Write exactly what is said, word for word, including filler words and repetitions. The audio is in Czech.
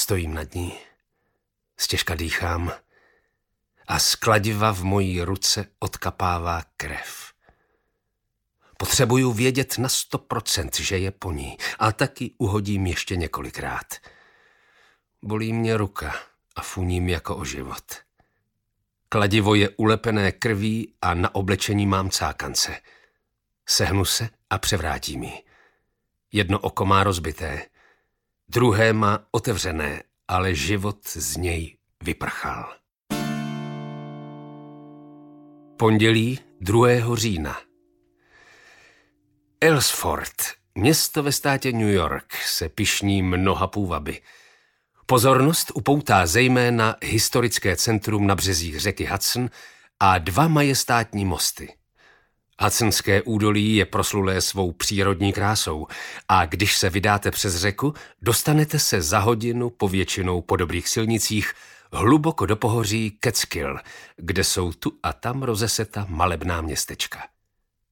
Stojím nad ní, stěžka dýchám a z kladiva v mojí ruce odkapává krev. Potřebuju vědět na sto procent, že je po ní, a taky uhodím ještě několikrát. Bolí mě ruka a funím jako o život. Kladivo je ulepené krví a na oblečení mám cákance. Sehnu se a převrátím ji. Jedno oko má rozbité, druhé má otevřené, ale život z něj vyprchal. Pondělí druhého října. Ellsford, město ve státě New York, se pyšní mnoha půvaby. Pozornost upoutá zejména historické centrum na březích řeky Hudson a dva majestátní mosty. Hudsonské údolí je proslulé svou přírodní krásou a když se vydáte přes řeku, dostanete se za hodinu povětšinou po dobrých silnicích hluboko do pohoří Catskill, kde jsou tu a tam rozeseta malebná městečka.